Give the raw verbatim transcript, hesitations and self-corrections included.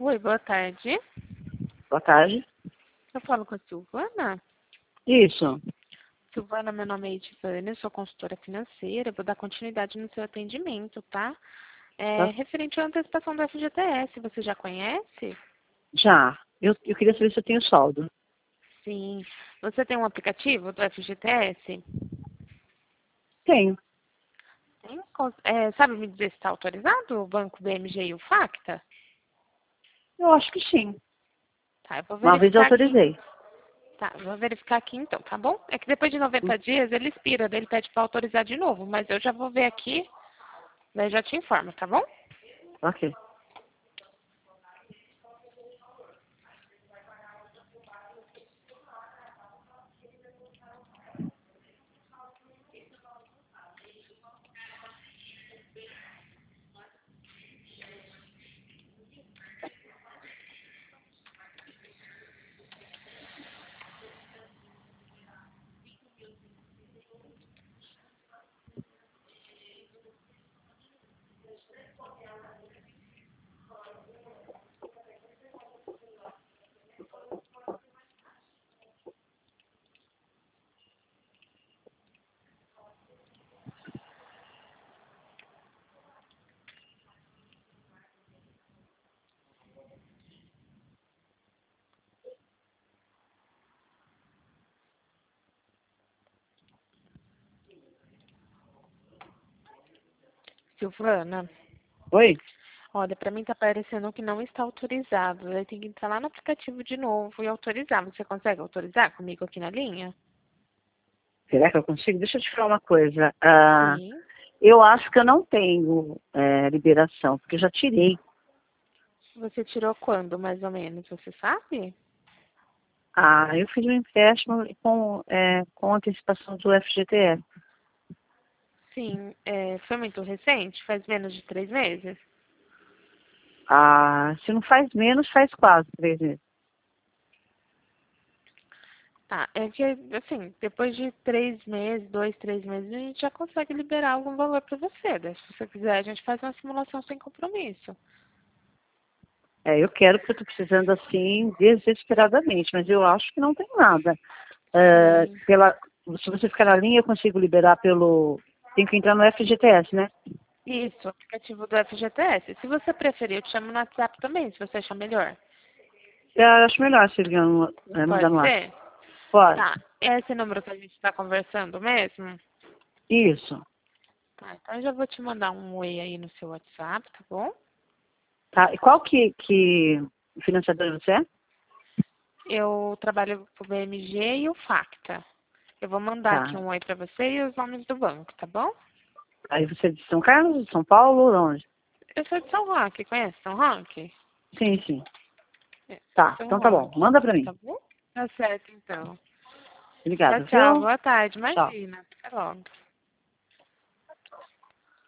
Oi, boa tarde. Boa tarde. Eu falo com a Silvana. Isso. Silvana, meu nome é Edivane, eu sou consultora financeira. Vou dar continuidade no seu atendimento, tá? É, Tá. referente à antecipação do F G T S, você já conhece? Já. Eu, eu queria saber se eu tenho saldo. Sim. Você tem um aplicativo do F G T S? Tenho. Tem? Cons- é, sabe me dizer se está autorizado o Banco B M G e o Facta? Eu acho que sim. Tá, eu vou Uma vez eu verificar aqui. autorizei. Tá, vou verificar aqui então, tá bom? É que depois de noventa dias ele expira, daí ele pede para autorizar de novo, mas eu já vou ver aqui, daí já te informo, tá bom? Ok. Silvana, Oi? olha, para mim tá parecendo que não está autorizado. Daí tem que entrar lá no aplicativo de novo e autorizar. Você consegue autorizar comigo aqui na linha? Será que eu consigo? Deixa eu te falar uma coisa. Ah, Sim. eu acho que eu não tenho é, liberação, porque eu já tirei. Você tirou quando, mais ou menos? Você sabe? Ah, eu fiz um empréstimo com, é, com antecipação do F G T S. Sim. É, foi muito recente? Faz menos de três meses? Ah, se não faz menos, faz quase três meses. Tá, é que, assim, depois de três meses, dois, três meses, a gente já consegue liberar algum valor para você. Daí, se você quiser, a gente faz uma simulação sem compromisso. É, eu quero porque eu estou precisando assim desesperadamente, mas eu acho que não tem nada. É, Sim. pela, se você ficar na linha, eu consigo liberar pelo. Tem que entrar no F G T S, né? Isso, o aplicativo do F G T S. Se você preferir, eu te chamo no WhatsApp também, se você achar melhor. Eu acho melhor se ligar no, é, mandar Pode no ar. ser? Pode. Tá. É esse número que a gente está conversando mesmo? Isso. Tá, então eu já vou te mandar um oi aí no seu WhatsApp, tá bom? Tá. E qual que, que financiador você é? Eu trabalho com o B M G e o Facta. Eu vou mandar aqui Tá. um oi para você e os nomes do banco, tá bom? Aí você é de São Carlos, de São Paulo, ou onde? Eu sou de São Roque, conhece São Roque? Sim, sim. É, Tá. São Então tá bom. Roque, Manda pra mim. tá bom? Tá certo, então. Tchau, Obrigada, tchau. viu? Boa tarde. Tchau. Imagina. Até logo.